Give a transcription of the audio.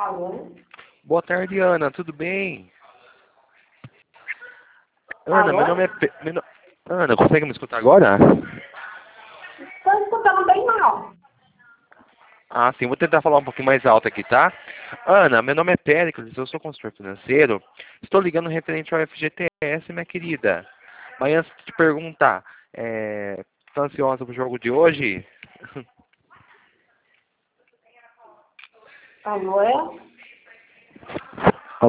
Alô? Boa tarde, Ana. Tudo bem? Ana, Alô? meu nome é... Ana, consegue me escutar agora? Estou escutando bem mal. Ah, sim. Vou tentar falar um pouquinho mais alto aqui, tá? Ana, meu nome é Péricles, eu sou consultor financeiro. Estou ligando referente ao FGTS, minha querida. Mas antes de te perguntar, tá ansiosa pro jogo de hoje? Alô?